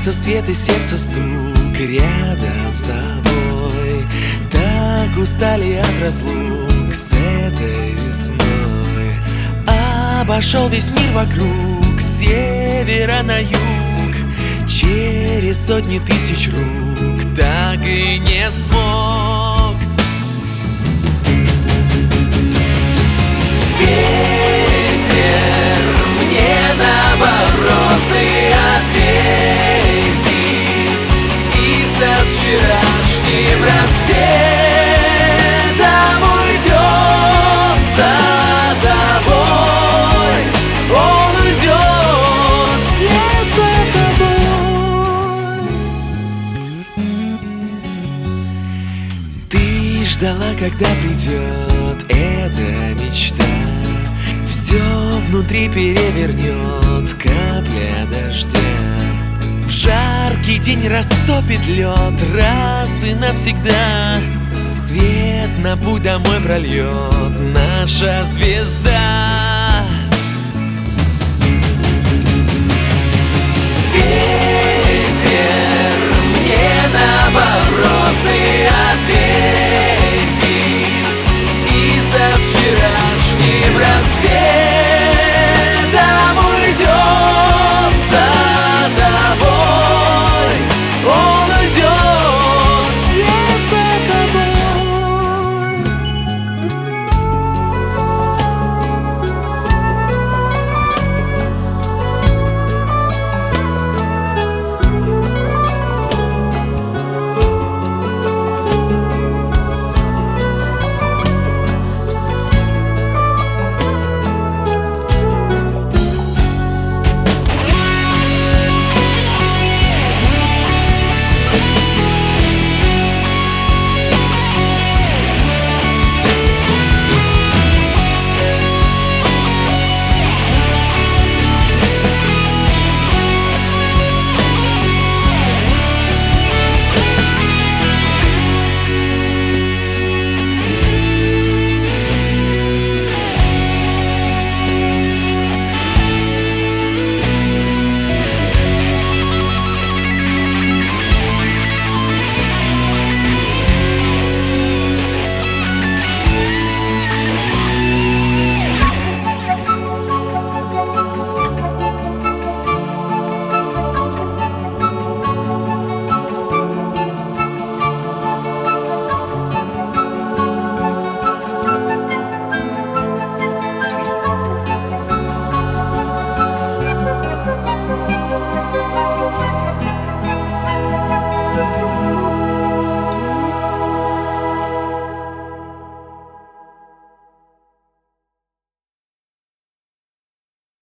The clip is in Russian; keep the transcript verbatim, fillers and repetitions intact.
Солнце, свет и сердце стук рядом с собой. Так устали от разлук с этой весной. Обошел весь мир вокруг, с севера на юг, через сотни тысяч рук, так и не смог. Ветер мне на вопросы ответит, и со вчерашним рассветом уйдет за тобой. Он уйдет вслед за тобой. Ты ждала, когда придет эта мечта, все внутри перевернет капля дождя. В жаркий день растопит лед раз и навсегда. Свет на путь домой прольет наша звезда. Ветер мне на вопросы ответит, и за вчера